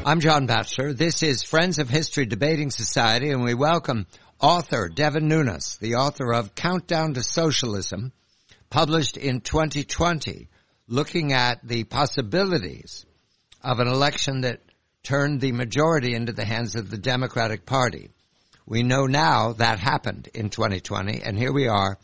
I'm John Batchelor. This is Friends of History Debating Society, and we welcome author Devin Nunes, the author of Countdown to Socialism, published in 2020, looking at the possibilities of an election that turned the majority into the hands of the Democratic Party. We know now that happened in 2020, and here we are,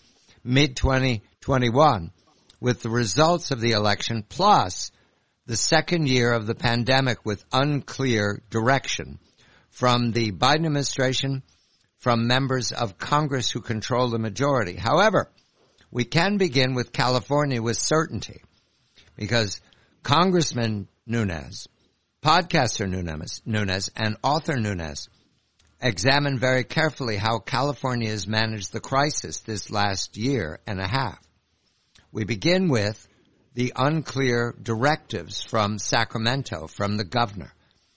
mid-2021, with the results of the election, plus the second year of the pandemic with unclear direction from the Biden administration, from members of Congress who control the majority. However, we can begin with California with certainty, because Congressman Nunes, podcaster Nunes, and author Nunes examined very carefully how California has managed the crisis this last year and a half. We begin with the unclear directives from Sacramento, from the governor.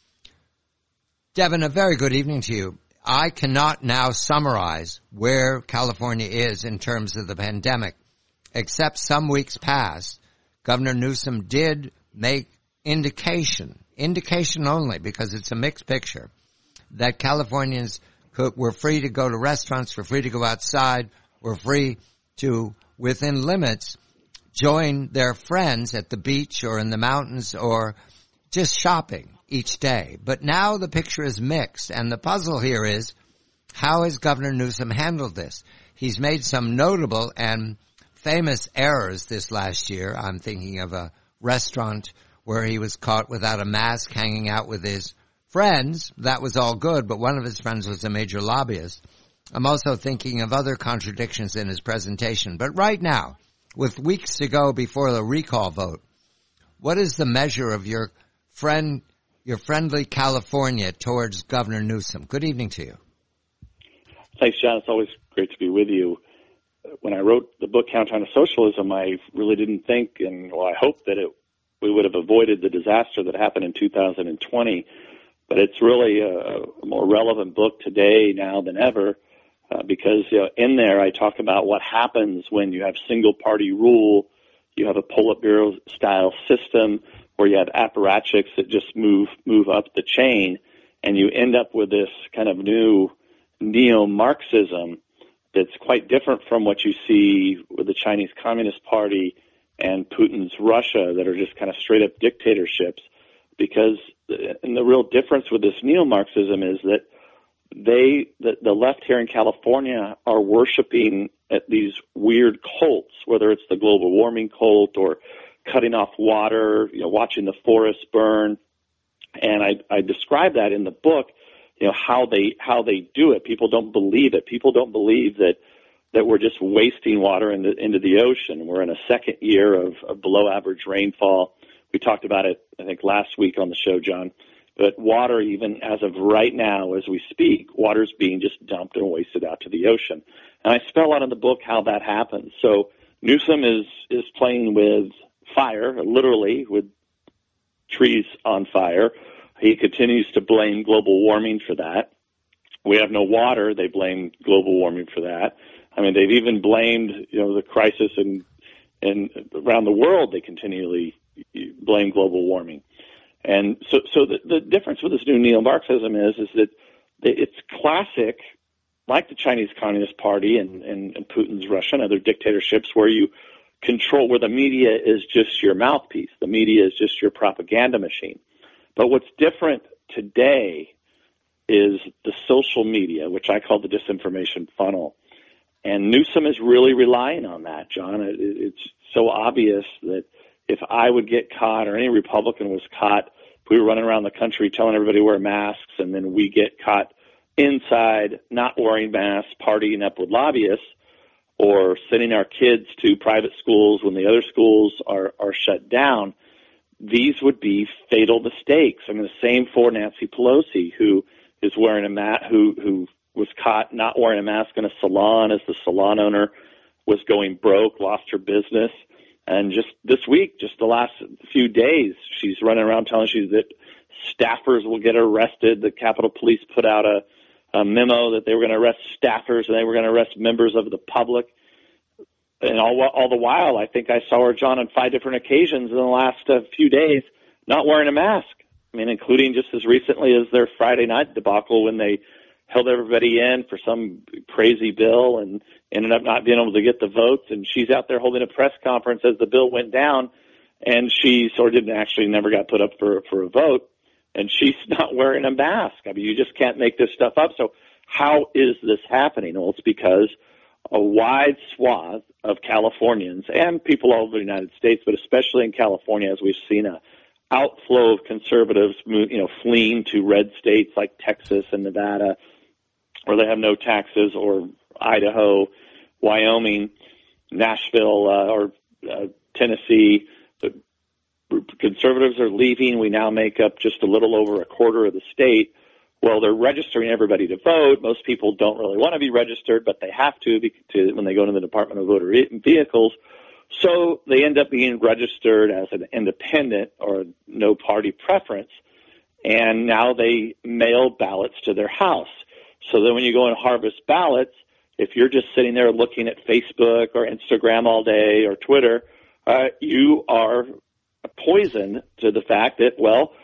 Devin, a very good evening to you. I cannot now summarize where California is in terms of the pandemic, except some weeks past, Governor Newsom did make indication only, because it's a mixed picture, that Californians were free to go to restaurants, were free to go outside, were free to, within limits, join their friends at the beach or in the mountains or just shopping each day. But now the picture is mixed, and the puzzle here is, how has Governor Newsom handled this? He's made some notable and famous errors this last year. I'm thinking of a restaurant where he was caught without a mask hanging out with his friends. That was all good, but one of his friends was a major lobbyist. I'm also thinking of other contradictions in his presentation. But right now, with weeks to go before the recall vote, what is the measure of your friendly California towards Governor Newsom? Good evening to you. Thanks, John. It's always great to be with you. When I wrote the book Countdown to Socialism, I really didn't think, I hoped that we would have avoided the disaster that happened in 2020. But it's really a more relevant book today now than ever. Because in there I talk about what happens when you have single-party rule, you have a Politburo-style system where you have apparatchiks that just move up the chain, and you end up with this kind of new neo-Marxism that's quite different from what you see with the Chinese Communist Party and Putin's Russia, that are just kind of straight-up dictatorships. Because the real difference with this neo-Marxism is that the left here in California are worshiping at these weird cults, whether it's the global warming cult or cutting off water, watching the forests burn. And I describe that in the book, how they do it. People don't believe it. People don't believe that we're just wasting water into the ocean. We're in a second year of below average rainfall. We talked about it, I think, last week on the show, John. But water, even as of right now, as we speak, water's being just dumped and wasted out to the ocean. And I spell out in the book how that happens. So Newsom is playing with fire, literally, with trees on fire. He continues to blame global warming for that. We have no water. They blame global warming for that. I mean, they've even blamed, the crisis in around the world. They continually blame global warming. And so the difference with this new neo-Marxism is that it's classic, like the Chinese Communist Party and Putin's Russia and other dictatorships, where you control, where the media is just your mouthpiece. The media is just your propaganda machine. But what's different today is the social media, which I call the disinformation funnel. And Newsom is really relying on that, John. It's so obvious that if I would get caught, or any Republican was caught, if we were running around the country telling everybody to wear masks, and then we get caught inside not wearing masks, partying up with lobbyists, or sending our kids to private schools when the other schools are shut down, these would be fatal mistakes. I mean, the same for Nancy Pelosi, who is wearing a mask, who was caught not wearing a mask in a salon as the salon owner was going broke, lost her business. And just this week, just the last few days, she's running around telling us that staffers will get arrested. The Capitol Police put out a memo that they were going to arrest staffers and they were going to arrest members of the public. And all the while, I think I saw her, John, on 5 different occasions in the last few days, not wearing a mask. I mean, including just as recently as their Friday night debacle when they held everybody in for some crazy bill and ended up not being able to get the votes. And she's out there holding a press conference as the bill went down, and she sort of never got put up for a vote. And she's not wearing a mask. I mean, you just can't make this stuff up. So how is this happening? Well, it's because a wide swath of Californians and people all over the United States, but especially in California, as we've seen a outflow of conservatives, fleeing to red states like Texas and Nevada, where they have no taxes, or Idaho, Wyoming, Nashville, or Tennessee. The conservatives are leaving. We now make up just a little over a quarter of the state. Well, they're registering everybody to vote. Most people don't really want to be registered, but they have to when they go to the Department of Motor Vehicles. So they end up being registered as an independent or no party preference, and now they mail ballots to their house. So then when you go and harvest ballots, if you're just sitting there looking at Facebook or Instagram all day or Twitter, you are poisoned to the fact that,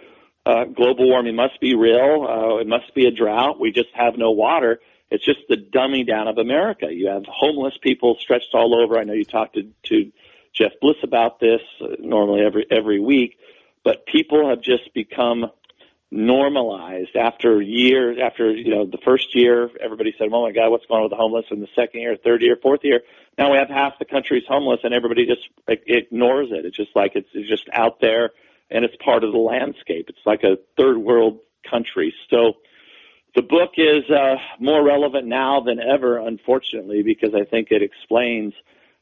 global warming must be real. It must be a drought. We just have no water. It's just the dumbing down of America. You have homeless people stretched all over. I know you talked to Jeff Bliss about this normally every week, but people have just become normalized after years. After the first year, everybody said, "Oh my God, what's going on with the homeless?" And the second year, third year, fourth year, now we have half the country's homeless, and everybody just ignores it. It's just like it's just out there, and it's part of the landscape. It's like a third world country. So the book is more relevant now than ever, unfortunately, because I think it explains,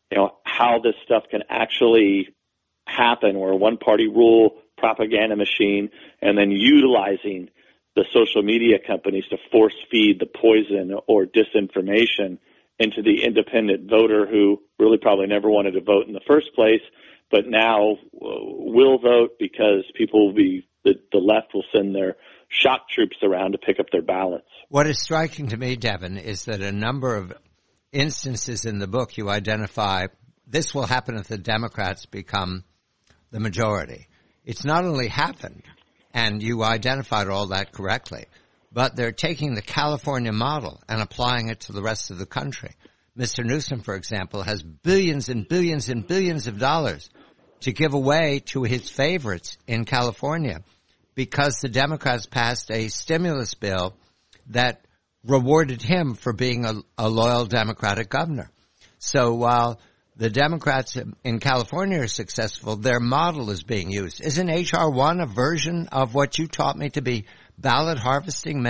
how this stuff can actually happen, where one party rule propaganda machine and then utilizing the social media companies to force feed the poison or disinformation into the independent voter who really probably never wanted to vote in the first place, but now will vote because the left will send their shock troops around to pick up their ballots. What is striking to me, Devin, is that a number of instances in the book you identify, this will happen if the Democrats become the majority. It's not only happened, and you identified all that correctly, but they're taking the California model and applying it to the rest of the country. Mr. Newsom, for example, has billions and billions and billions of dollars to give away to his favorites in California because the Democrats passed a stimulus bill that rewarded him for being a loyal Democratic governor. So while the Democrats in California are successful, their model is being used. Isn't H.R. 1 a version of what you taught me to be ballot harvesting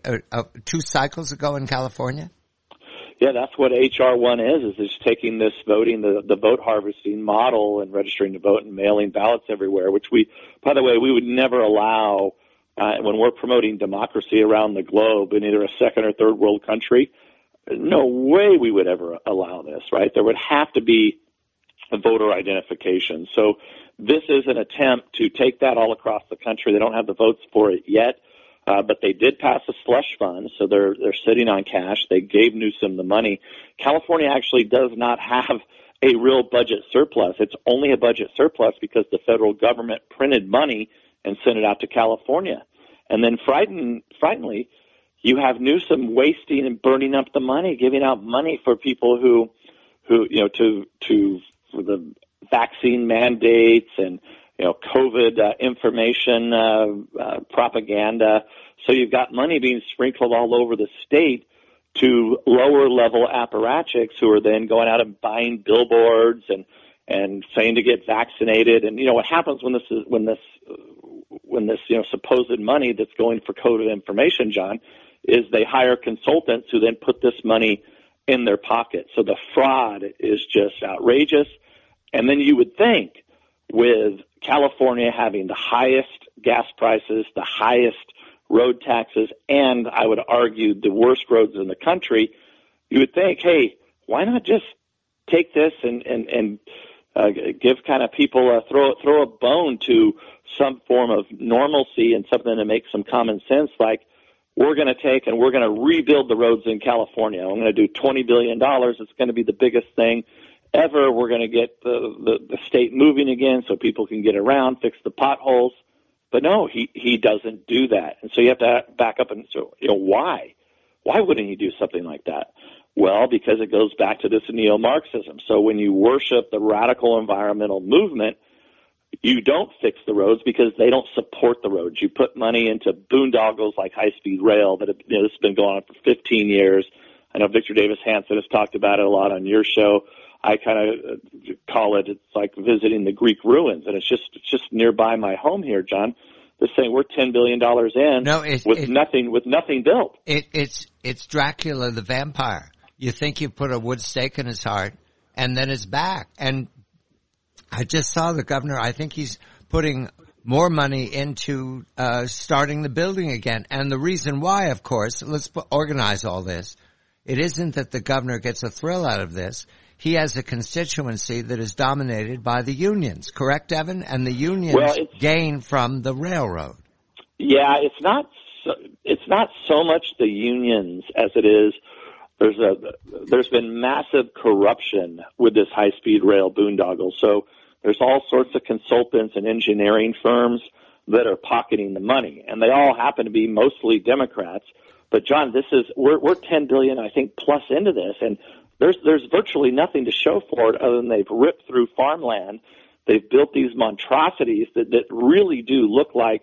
2 cycles ago in California? Yeah, that's what H.R. 1 is it's taking this voting, the vote harvesting model and registering to vote and mailing ballots everywhere, which by the way, we would never allow when we're promoting democracy around the globe in either a second or third world country. No way we would ever allow this, right? There would have to be a voter identification. So this is an attempt to take that all across the country. They don't have the votes for it yet, but they did pass a slush fund, so they're sitting on cash. They gave Newsom the money. California actually does not have a real budget surplus. It's only a budget surplus because the federal government printed money and sent it out to California. And then frighteningly, you have Newsom wasting and burning up the money, giving out money for people who for the vaccine mandates and COVID information propaganda. So you've got money being sprinkled all over the state to lower level apparatchiks who are then going out and buying billboards and saying to get vaccinated. And what happens when this supposed money that's going for COVID information, John, is they hire consultants who then put this money in their pocket. So the fraud is just outrageous. And then you would think with California having the highest gas prices, the highest road taxes, and I would argue the worst roads in the country, you would think, hey, why not just take this and give kind of people throw a bone to some form of normalcy and something to make some common sense, like we're going to take and we're going to rebuild the roads in California. I'm going to do $20 billion. It's going to be the biggest thing ever. We're going to get the state moving again so people can get around, fix the potholes. But no, he doesn't do that. And so you have to back up and so, why? Why wouldn't he do something like that? Well, because it goes back to this neo-Marxism. So when you worship the radical environmental movement, you don't fix the roads because they don't support the roads. You put money into boondoggles like high-speed rail that this has been going on for 15 years. I know Victor Davis Hanson has talked about it a lot on your show. I kind of call it's like visiting the Greek ruins, and it's just nearby my home here, John. They're saying we're $10 billion in with nothing built. It's Dracula the vampire. You think you put a wood stake in his heart, and then it's back. And I just saw the governor. I think he's putting more money into starting the building again. And the reason why, of course, let's organize all this. It isn't that the governor gets a thrill out of this. He has a constituency that is dominated by the unions, correct, Evan? And the unions gain from the railroad. Yeah, it's not so much the unions as it is. There's been massive corruption with this high-speed rail boondoggle. So there's all sorts of consultants and engineering firms that are pocketing the money, and they all happen to be mostly Democrats. But John, we're $10 billion, I think, plus into this, and there's virtually nothing to show for it other than they've ripped through farmland. They've built these monstrosities that really do look like,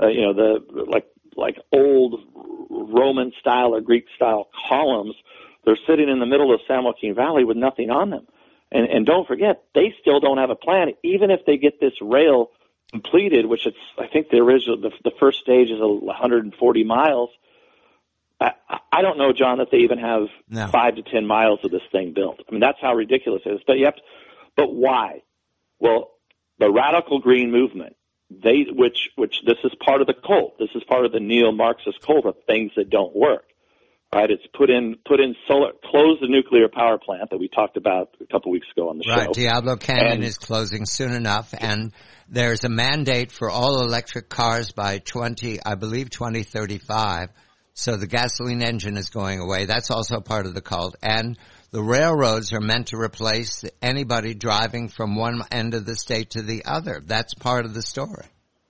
like old Roman style or Greek style columns. They're sitting in the middle of San Joaquin Valley with nothing on them. And don't forget, they still don't have a plan. Even if they get this rail completed, which I think the first stage is 140 miles. I don't know, John, that they even have 5 to 10 miles of this thing built. I mean, that's how ridiculous it is. But why? Well, the radical green movement, which this is part of the cult. This is part of the neo-Marxist cult of things that don't work. Right? It's put in solar, close the nuclear power plant that we talked about a couple weeks ago on the show. Right. Diablo Canyon is closing soon enough, and there's a mandate for all electric cars by 2035. So the gasoline engine is going away. That's also part of the cult. And the railroads are meant to replace anybody driving from one end of the state to the other. That's part of the story.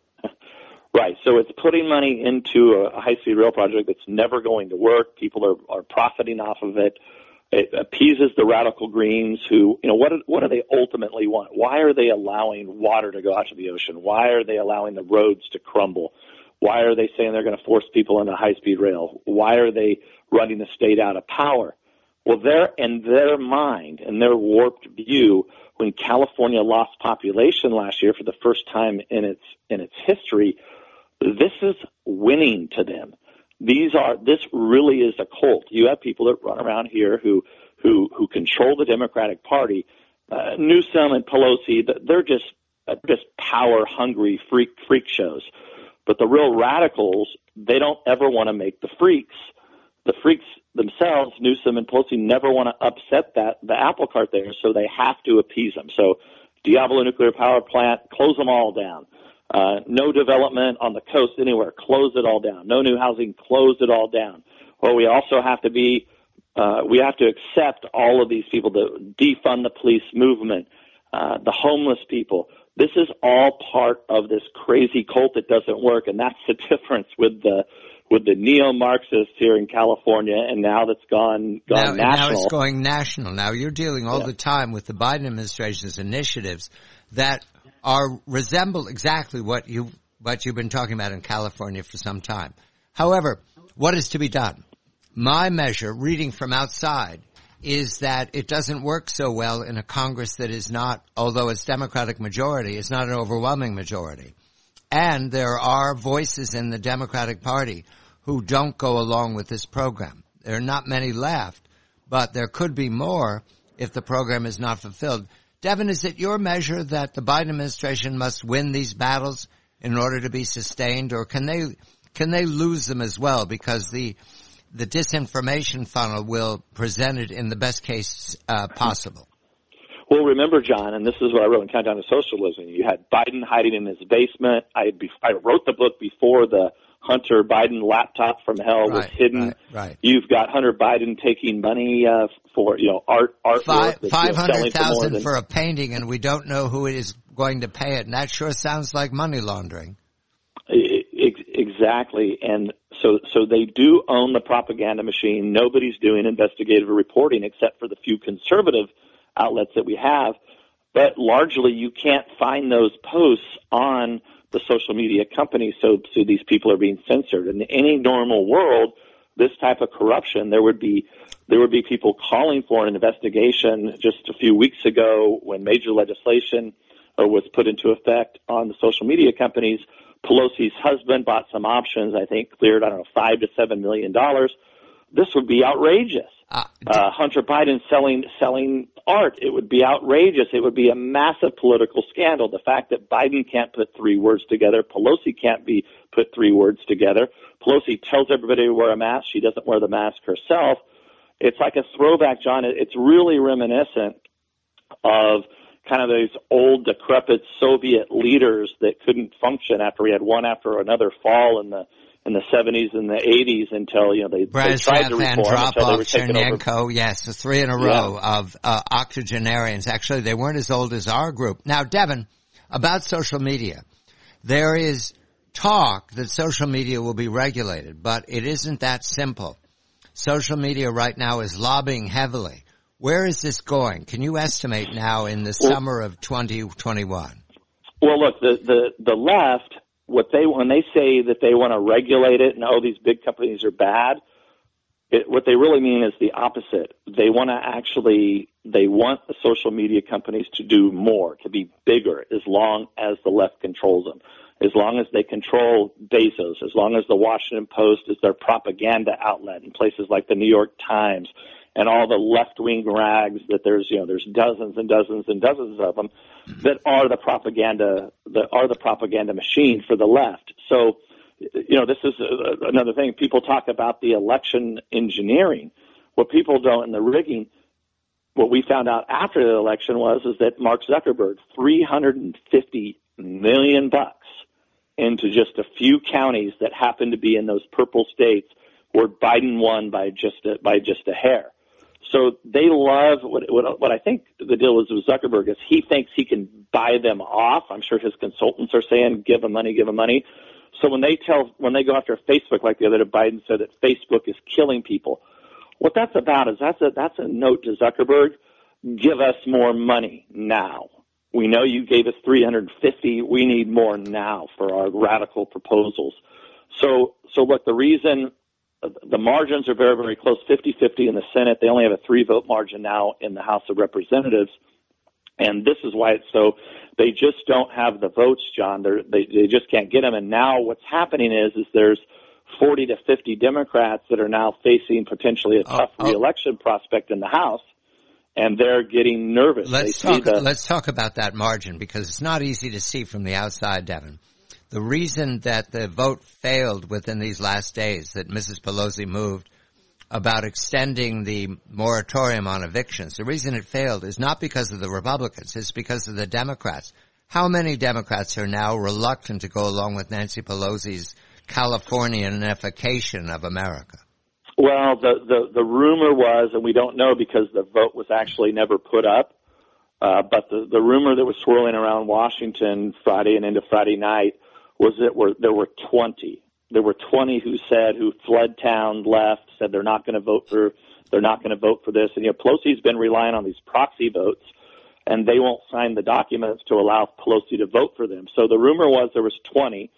Right. So it's putting money into a high-speed rail project that's never going to work. People are profiting off of it. It appeases the radical greens who, what do they ultimately want? Why are they allowing water to go out to the ocean? Why are they allowing the roads to crumble? Why are they saying they're going to force people into high-speed rail? Why are they running the state out of power? Well, in their mind and their warped view, when California lost population last year for the first time in its history, this is winning to them. This really is a cult. You have people that run around here who control the Democratic Party. Newsom and Pelosi, they're just power-hungry freak shows. But the real radicals, they don't ever want to make the freaks. The freaks themselves, Newsom and Pelosi, never want to upset the apple cart there, so they have to appease them. So Diablo Nuclear Power Plant, close them all down. No development on the coast anywhere, close it all down. No new housing, close it all down. Well, we also have to we have to accept all of these people, defund the police movement, the homeless people. This is all part of this crazy cult that doesn't work, and that's the difference with the neo-Marxists here in California, and now that's gone national. Now it's going national. Now you're dealing all the time with the Biden administration's initiatives that resemble exactly what you've been talking about in California for some time. However, what is to be done? My measure, reading from outside, is that it doesn't work so well in a Congress that is not, although it's Democratic majority, it's not an overwhelming majority. And there are voices in the Democratic Party who don't go along with this program. There are not many left, but there could be more if the program is not fulfilled. Devin, is it your measure that the Biden administration must win these battles in order to be sustained, or can they lose them as well because the disinformation funnel will present it in the best case possible? Well, remember, John, and this is what I wrote in Countdown to Socialism, you had Biden hiding in his basement. I wrote the book before the Hunter Biden laptop from hell was hidden. Right. You've got Hunter Biden taking money for art. $500,000 for a painting, and we don't know who is going to pay it. And that sure sounds like money laundering. Exactly. And so they do own the propaganda machine. Nobody's doing investigative reporting except for the few conservative outlets that we have. But largely, you can't find those posts on the social media companies, so these people are being censored. In any normal world, this type of corruption, there would be people calling for an investigation. Just a few weeks ago, when major legislation was put into effect on the social media companies, Pelosi's husband bought some options, I think cleared, $5 to $7 million. This would be outrageous. Hunter Biden selling art, it would be outrageous. It would be a massive political scandal. The fact that Biden can't put three words together, Pelosi can't put three words together. Pelosi tells everybody to wear a mask. She doesn't wear the mask herself. It's like a throwback, John. It's really reminiscent of kind of those old, decrepit Soviet leaders that couldn't function after we had one after another fall in the 70s and the 80s until they tried to reform until they were taken over. Yes, the three in a row of octogenarians. Actually, they weren't as old as our group. Now, Devin, about social media, there is talk that social media will be regulated, but it isn't that simple. Social media right now is lobbying heavily. Where is this going? Can you estimate now in the summer of 2021? Well, look, the left, when they say that they want to regulate it and these big companies are bad, what they really mean is the opposite. They want the social media companies to do more, to be bigger, as long as the left controls them, as long as they control Bezos, as long as the Washington Post is their propaganda outlet in places like the New York Times and all the left-wing rags that there's dozens and dozens and dozens of them that are the propaganda machine for the left. So, this is another thing. People talk about the election engineering. What people don't in the rigging, what we found out after the election is that Mark Zuckerberg, $350 million into just a few counties that happen to be in those purple states where Biden won by just a hair. So they love what I think the deal is with Zuckerberg is he thinks he can buy them off. I'm sure his consultants are saying, give them money. So when they go after Facebook, like the other day, Biden said that Facebook is killing people. What that's about is that's a note to Zuckerberg. Give us more money now. We know you gave us $350. We need more now for our radical proposals. So look, the reason the margins are very, very close, 50-50 in the Senate. They only have a 3-vote margin now in the House of Representatives. And this is why it's so, they just don't have the votes, John. They just can't get them. And now what's happening is there's 40 to 50 Democrats that are now facing potentially a tough reelection prospect in the House. And they're getting nervous. Let's talk about that margin because it's not easy to see from the outside, Devin. The reason that the vote failed within these last days that Mrs. Pelosi moved about extending the moratorium on evictions, the reason it failed is not because of the Republicans, it's because of the Democrats. How many Democrats are now reluctant to go along with Nancy Pelosi's Californianification of America? Well, the rumor was, and we don't know because the vote was actually never put up, but the rumor that was swirling around Washington Friday and into Friday night was that there were 20. There were 20 who fled town, left, said they're not going to vote for this. And Pelosi's been relying on these proxy votes, and they won't sign the documents to allow Pelosi to vote for them. So the rumor was there was 20.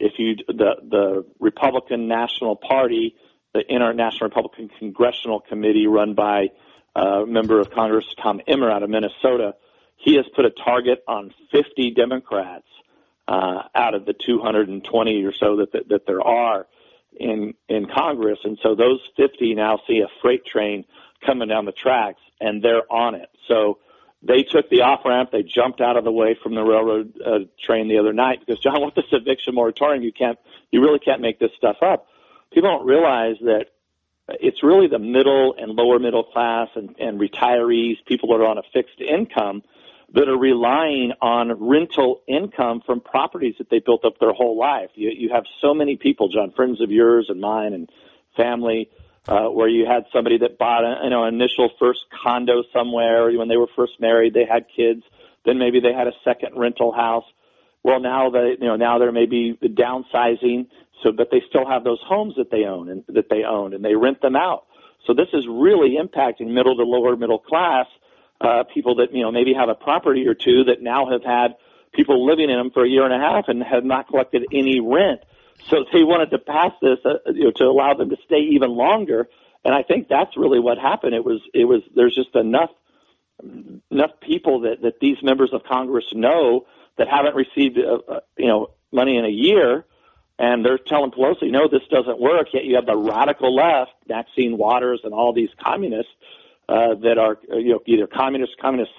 The Republican National Party, the International Republican Congressional Committee run by a member of Congress, Tom Emmer out of Minnesota, he has put a target on 50 Democrats out of the 220 or so that there are in Congress. And so those 50 now see a freight train coming down the tracks, and they're on it. So they took the off-ramp. They jumped out of the way from the railroad train the other night because, John, with this eviction moratorium, you really can't make this stuff up. People don't realize that it's really the middle and lower middle class and retirees, people that are on a fixed income, that are relying on rental income from properties that they built up their whole life. You have so many people, John, friends of yours and mine and family, where you had somebody that bought an initial first condo somewhere when they were first married, they had kids, then maybe they had a second rental house. Well, now they're maybe downsizing, but they still have those homes that they own and they rent them out. So this is really impacting middle to lower middle class people that maybe have a property or two that now have had people living in them for a year and a half and have not collected any rent. So they wanted to pass this to allow them to stay even longer. And I think that's really what happened. It was there's just enough people that these members of Congress know that haven't received money in a year, and they're telling Pelosi, no, this doesn't work. Yet you have the radical left, Maxine Waters, and all these communists that are either communist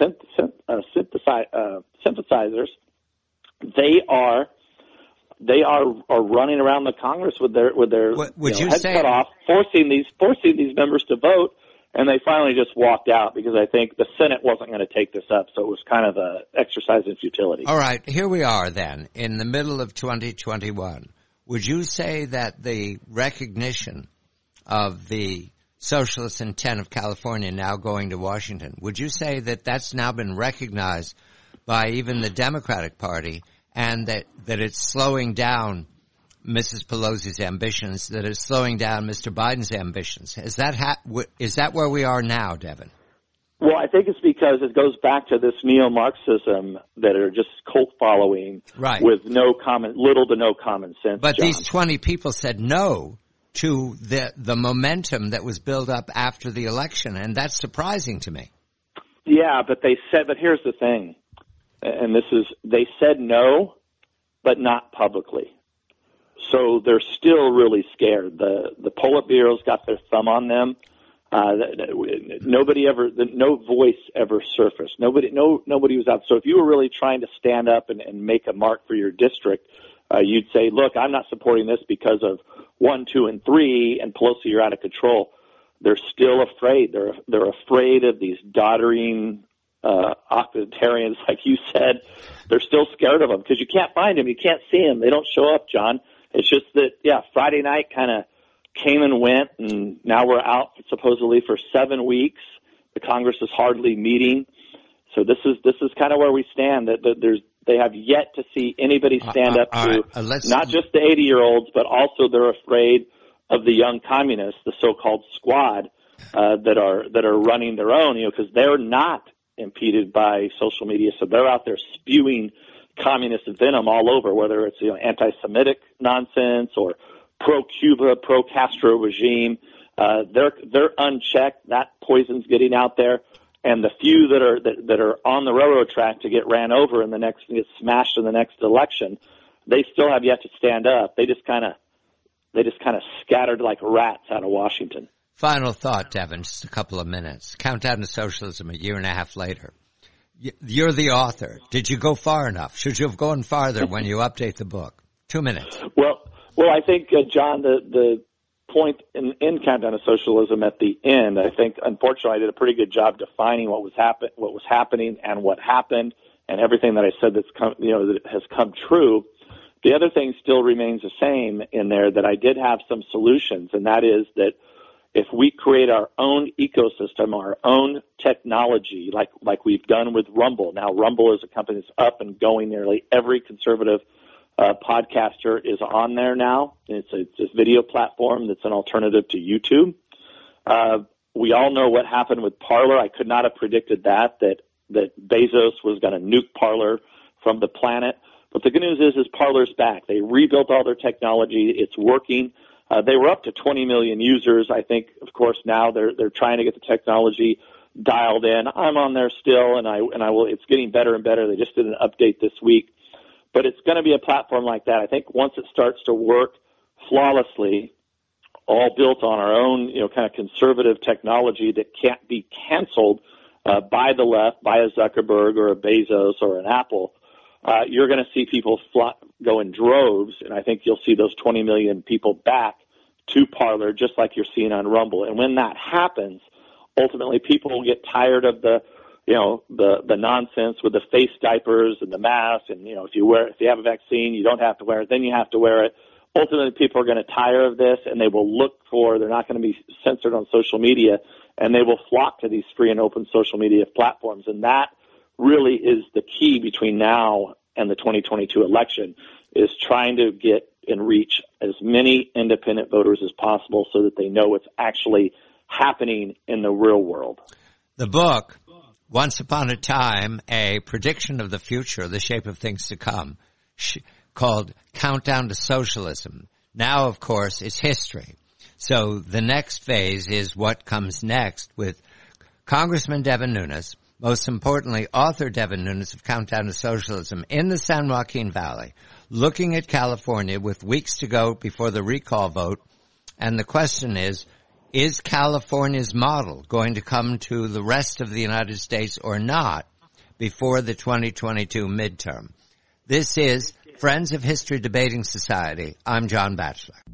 sympathizers. They are running around the Congress with their heads cut off, forcing these members to vote. And they finally just walked out because I think the Senate wasn't going to take this up, so it was kind of an exercise in futility. All right, here we are then, in the middle of 2021. Would you say that the recognition of the socialist intent of California now going to Washington, would you say that that's now been recognized by even the Democratic Party and that it's slowing down Mrs. Pelosi's ambitions, that is slowing down Mr. Biden's ambitions? Is that where we are now, Devin? Well, I think it's because it goes back to this neo-Marxism that are just cult following, right, with little to no common sense. But John, these 20 people said no to the momentum that was built up after the election, and that's surprising to me. Yeah, but here's the thing, and they said no, but not publicly. So they're still really scared. The Politburo's got their thumb on them. No voice ever surfaced. Nobody was out. So if you were really trying to stand up and make a mark for your district, you'd say, look, I'm not supporting this because of 1, 2, and 3, and Pelosi, you're out of control. They're still afraid. They're afraid of these doddering octogenarians, like you said. They're still scared of them because you can't find them. You can't see them. They don't show up, John. It's just that, Friday night kind of came and went, and now we're out supposedly for 7 weeks. The Congress is hardly meeting. So this is kind of where we stand. They have yet to see anybody stand up to not just the 80-year-olds, but also they're afraid of the young communists, the so-called squad, that are running their own, because they're not impeded by social media. So they're out there spewing communist venom all over, whether it's anti-Semitic nonsense or pro-Cuba, pro-Castro regime. They're unchecked. That poison's getting out there, and the few that are on the railroad track to get ran over and get smashed in the next election, they still have yet to stand up. They just kind of scattered like rats out of Washington. Final thought, Devin, just a couple of minutes. Countdown to Socialism a year and a half later. You're the author. Did you go far enough? Should you have gone farther when you update the book? 2 minutes. Well, I think, John, the point in Countdown to Socialism at the end, I think, unfortunately, I did a pretty good job defining what was happening and what happened, and everything that I said that has come true. The other thing still remains the same in there, that I did have some solutions, and that is that if we create our own ecosystem, our own technology, like we've done with Rumble. Now, Rumble is a company that's up and going. Nearly every conservative podcaster is on there now. It's a video platform that's an alternative to YouTube. We all know what happened with Parler. I could not have predicted that Bezos was going to nuke Parler from the planet. But the good news is Parler's back. They rebuilt all their technology. It's working. They were up to 20 million users. I think, of course, now they're trying to get the technology dialed in. I'm on there still, and I will. It's getting better and better. They just did an update this week, but it's going to be a platform like that. I think once it starts to work flawlessly, all built on our own, kind of conservative technology that can't be canceled by the left, by a Zuckerberg or a Bezos or an Apple. You're going to see people go in droves, and I think you'll see those 20 million people back to Parler, just like you're seeing on Rumble. And when that happens, ultimately people will get tired of the nonsense with the face diapers and the mask, and if you have a vaccine, you don't have to wear it, then you have to wear it. Ultimately, people are going to tire of this, and they will they're not going to be censored on social media, and they will flock to these free and open social media platforms. And that really is the key between now and the 2022 election, is trying to get and reach as many independent voters as possible so that they know what's actually happening in the real world. The book, Once Upon a Time, A Prediction of the Future, the Shape of Things to Come, called Countdown to Socialism. Now, of course, it's history. So the next phase is what comes next with Congressman Devin Nunes, most importantly, author Devin Nunes of Countdown to Socialism in the San Joaquin Valley, looking at California with weeks to go before the recall vote. And the question is California's model going to come to the rest of the United States or not before the 2022 midterm? This is Friends of History Debating Society. I'm John Batchelor.